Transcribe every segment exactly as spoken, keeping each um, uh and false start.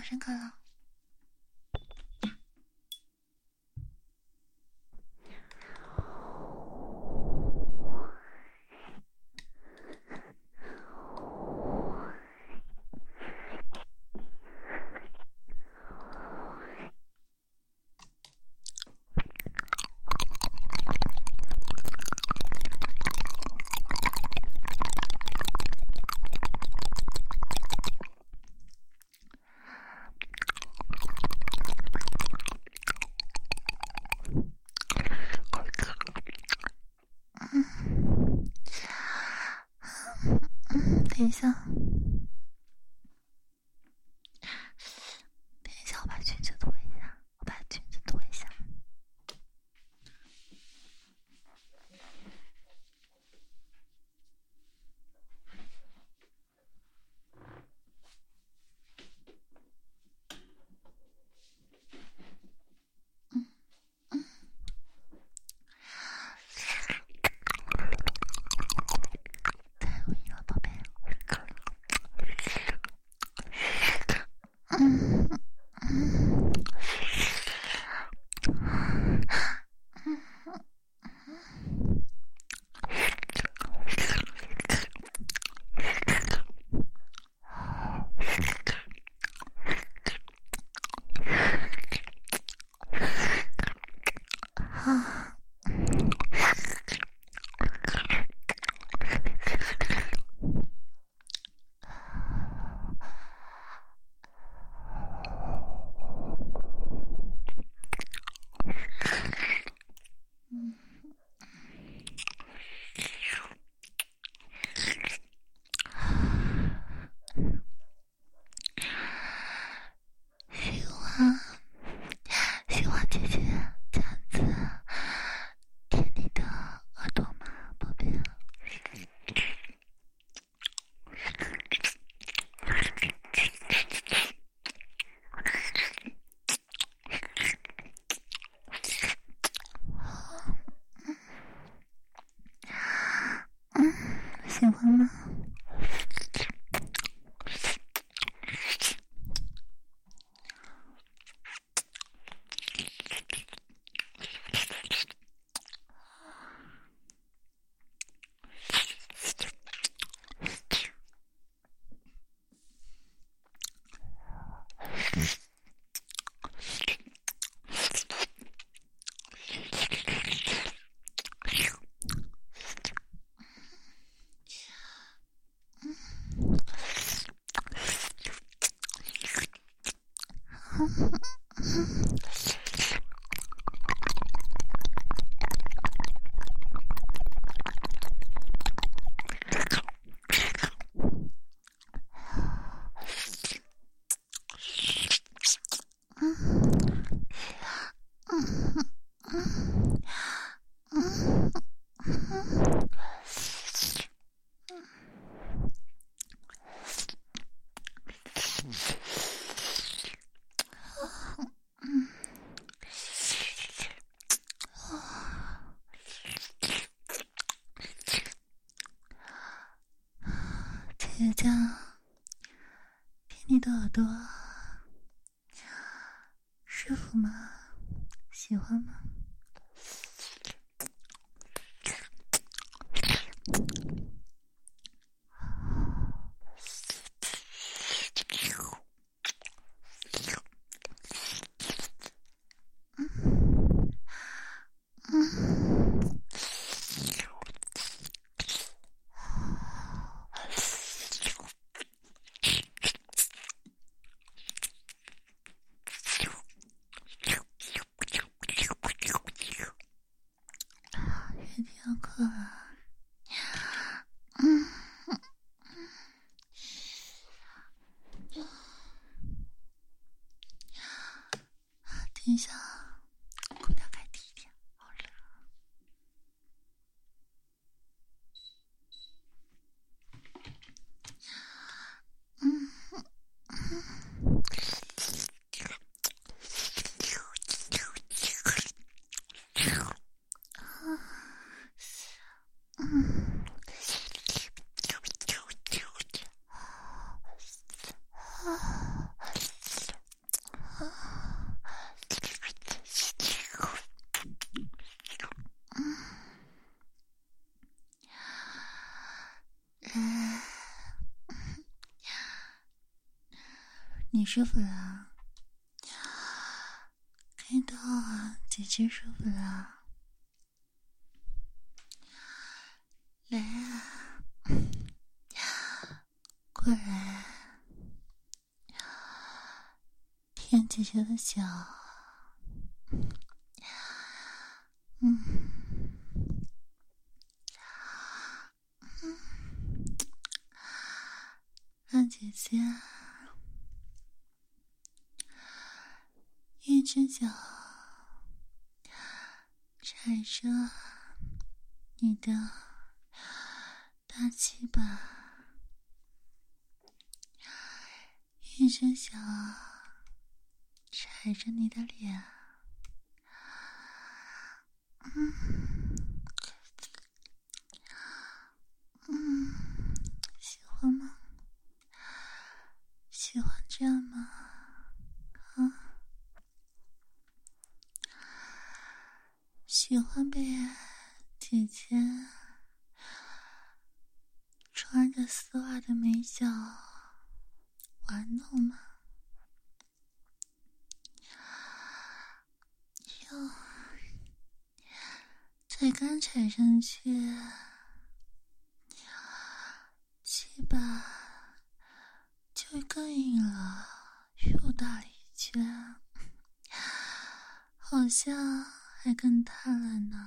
生课了。等一下，等一下，我把裙子脱一下，我把裙子脱一下。嗯嗯，太容易了，宝贝。嗯嗯。啊，嗯，喜欢喜欢姐姐这样子舔你的耳朵吗，宝贝？嗯，喜欢吗？姐姐这样舔你的耳朵，舒服吗？喜欢吗？嗯。月亮可爱。嗯。等一下，空调开低一点，好冷。嗯嗯。嗯。 你舒服了？看到姐姐舒服了。来啊，过来，舔姐姐的脚。嗯，嗯，让姐姐一只脚踩着你的大鸡巴，一只脚踩着你的脸。嗯嗯，喜欢吗？喜欢这样吗？啊，喜欢被姐姐穿着丝袜的美脚玩弄吗？哟，才刚踩上去，鸡巴就更硬了，又大了一圈，好像还更烫了呢。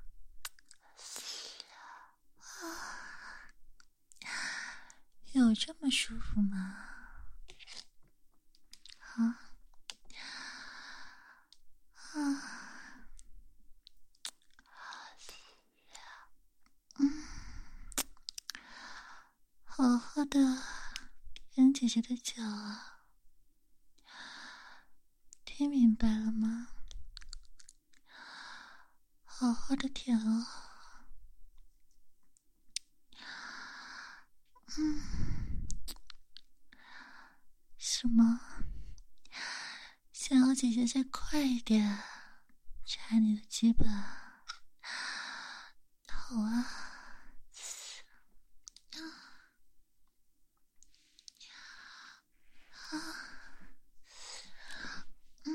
有这么舒服吗？啊啊，嗯，好好的舔姐姐的脚啊，听明白了吗？好好的舔哦。嗯，什么？想要姐姐再快一点踩你的鸡巴？好啊。啊，嗯，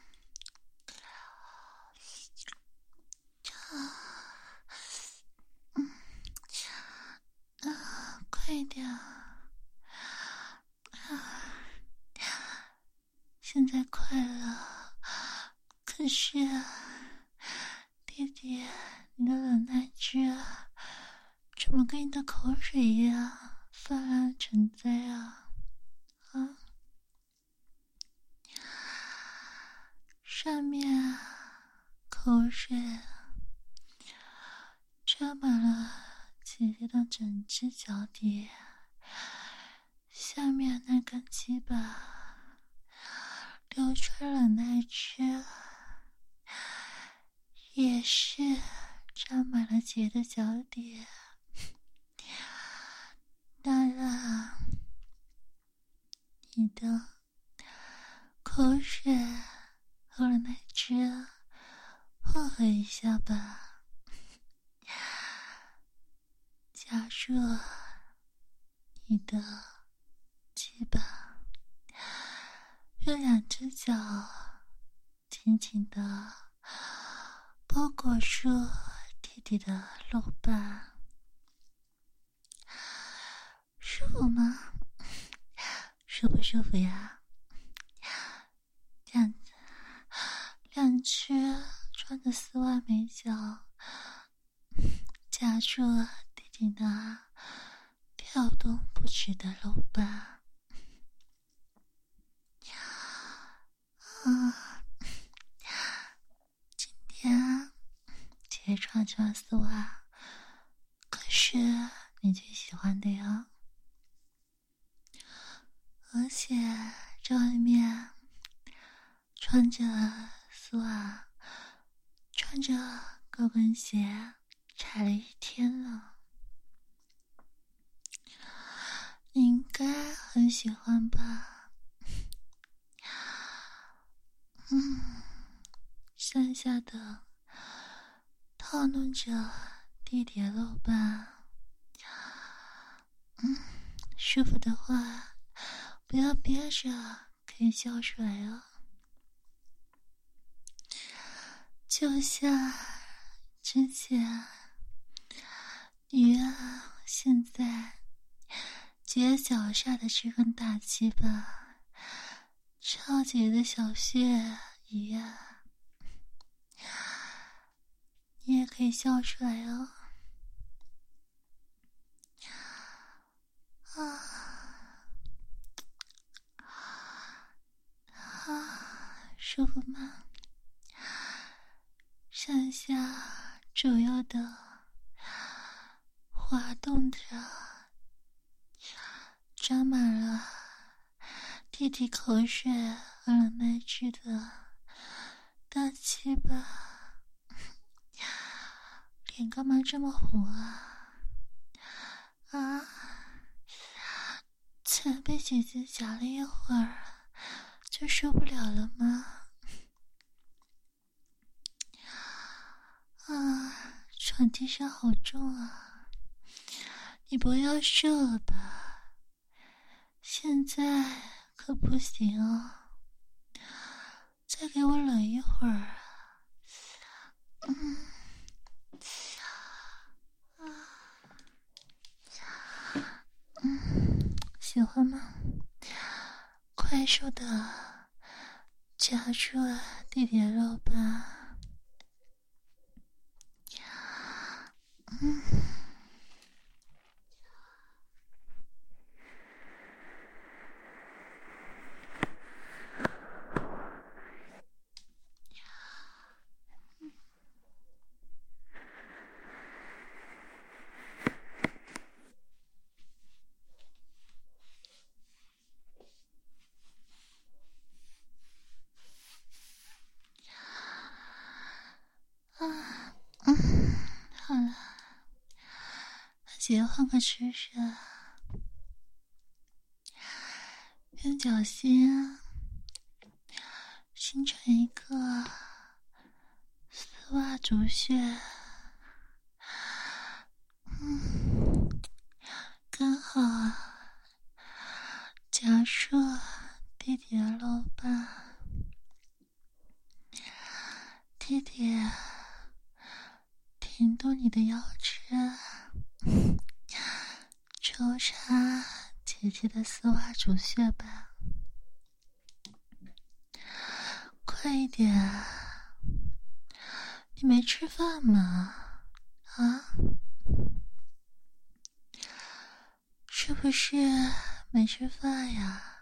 嗯，啊，快一点啊！现在快了，可是弟弟，你的忍耐值怎么跟你的口水一样泛滥成灾啊？啊，上面口水沾满了姐姐的整只脚底，下面那根鸡巴流出了奶汁，也是沾满了姐的脚底。当然，你的口水和了奶汁混合一下吧，夹住你的鸡巴，用两只脚紧紧地包裹住弟弟的肉瓣。舒服吗？舒不舒服呀？这样子，两只穿着丝袜美脚夹住弟弟那跳动不止的肉瓣。啊，今天姐穿穿丝袜可是你最喜欢的呀，而且在外面穿着丝袜，穿着高跟鞋踩了一天了，你应该很喜欢吧？嗯，剩下的套弄着弟弟的肉瓣，嗯，舒服的话不要憋着， 可以笑出来哦。就像之前你啊现在解脚下的这根大鸡巴超级的小穴一样，你也可以笑出来哦。啊啊，舒服吗？上下左右的滑动着，沾满了弟弟口水和冷奶汁的大鸡巴，脸干嘛这么红啊？啊！才被姐姐夹了一会儿，就受不了了吗？啊！床地上好重啊！你不要射了吧？现在可不行啊！再给我冷一会儿啊！嗯，啊，嗯，喜欢吗？快速的夹住了弟弟的肉吧。嗯。啊，嗯，好了，姐换个姿势，用脚心形成一个丝袜足穴，嗯，刚好夹住弟弟的肉瓣，弟弟挺动你的腰肢，抽插姐姐的丝袜足穴吧，快一点！你没吃饭吗？啊？是不是没吃饭呀？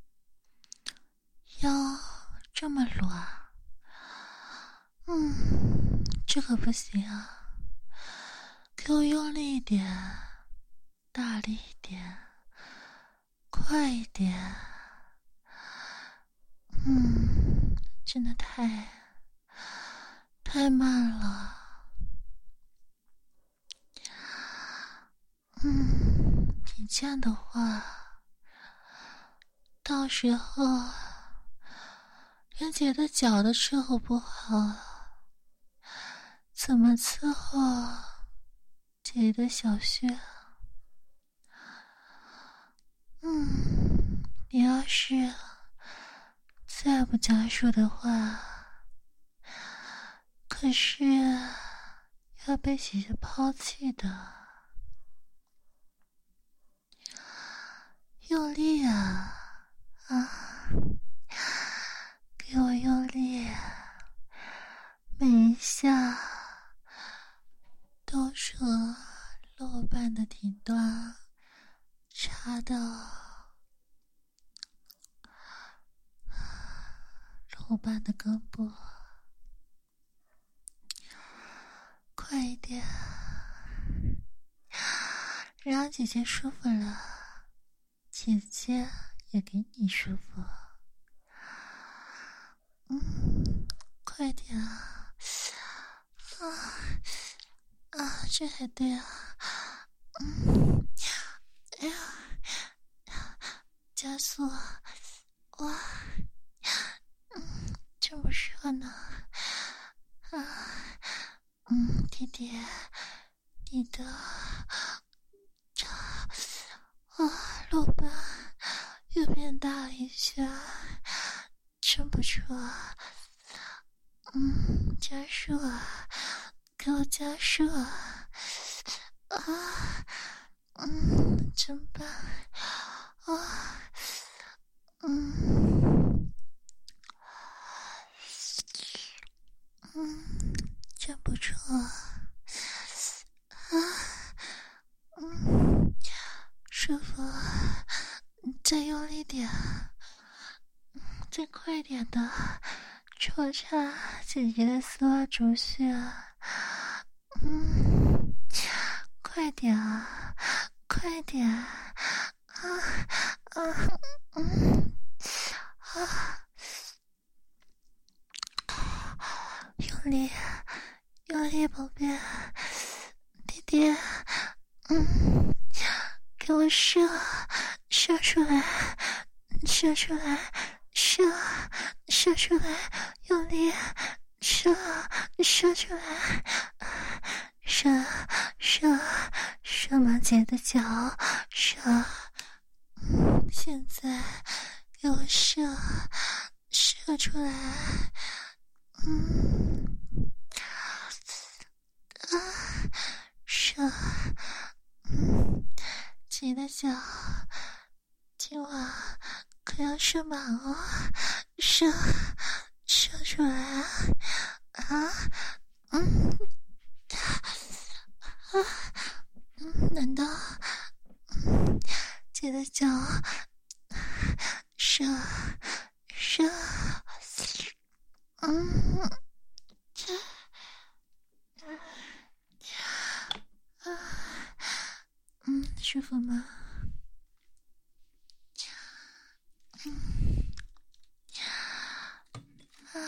腰这么软？嗯，这可不行啊！给我用力一点，大力一点，快一点。嗯，真的太太慢了。嗯，你这样的话，到时候连姐的脚都伺候不好，怎么伺候姐的小穴？嗯，你要是再不加速的话，可是要被姐姐抛弃的。用力啊！啊！给我用力，每一下都从肉瓣的顶端插到肉瓣的根部，快一点，让姐姐舒服了，姐姐也给你舒服。嗯，快点啊！啊啊，这还对啊！嗯，哎呀，加速！哇，嗯，这么热呢！啊，嗯，弟弟，你的这啊，肉瓣又变大了一圈， 不住啊！嗯，加速啊！给我加速啊！啊，嗯，真棒啊！嗯，嗯，真不错啊！嗯，舒服啊！再用力点，再快点的，戳插姐姐的丝袜主穴啊！嗯，快点啊，快点啊！啊，嗯，啊，用力，用力，宝贝，弟弟，嗯，给我射，射出来，射出来，射，射出来，用力，射，射出来，射，射，射马姐的脚，射，现在给我射，射出来，嗯，啊，射，嗯，姐的脚，今晚可要射满哦，射，射出来啊，啊，嗯，啊，嗯，难道，嗯，姐的脚，射，射，嗯，这，啊，嗯，舒服吗？嗯，啊，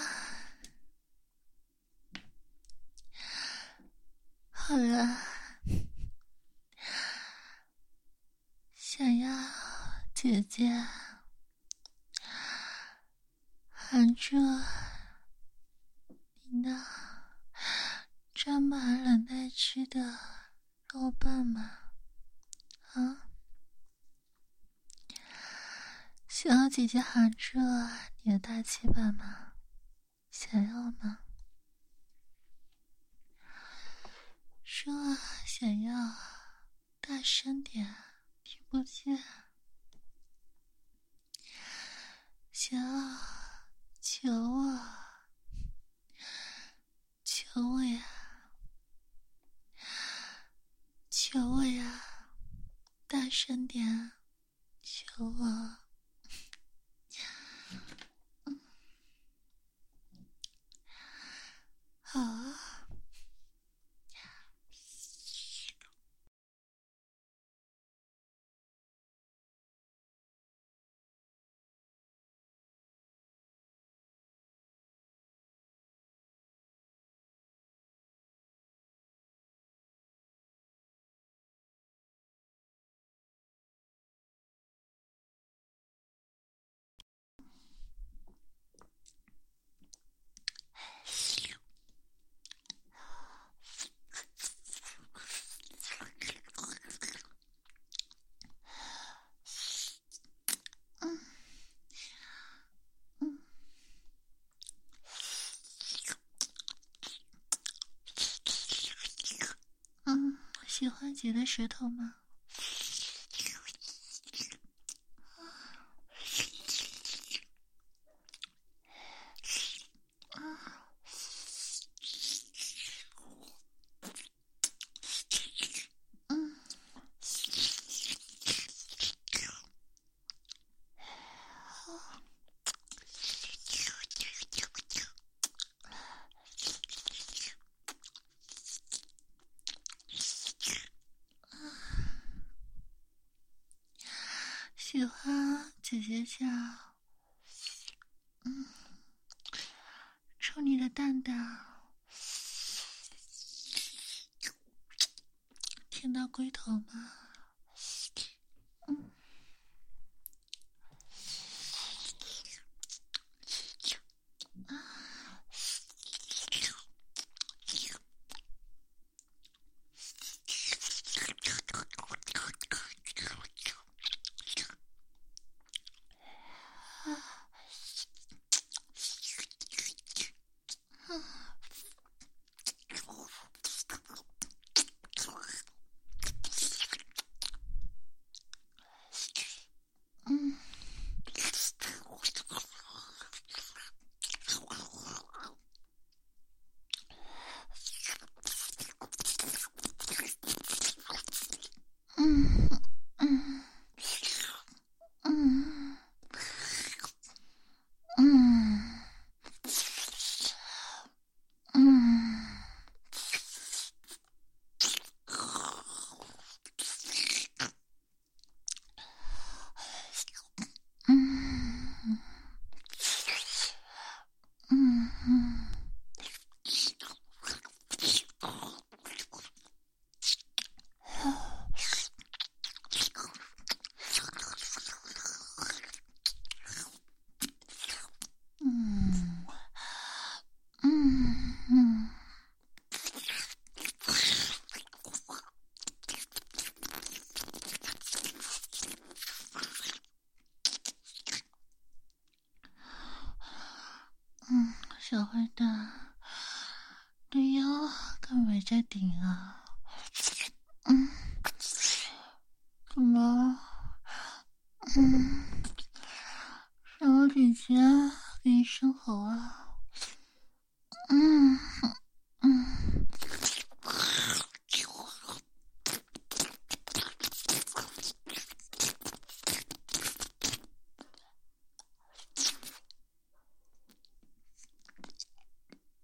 好了，想要姐姐含住你那沾满了奶汁的肉瓣吗？啊？想要姐姐含住你的大鸡巴吗？想要吗？说啊，想要，大声点，听不见。想要，求我，求我呀，求我呀，大声点，求我。好啊。嗯，喜欢姐的舌头吗？嗯，喜欢姐姐叫，嗯，抽你的蛋蛋，听到龟头吗？嗯， 小坏蛋，对腰干嘛在顶啊？嗯，怎么？嗯，让我姐姐给你生猴啊？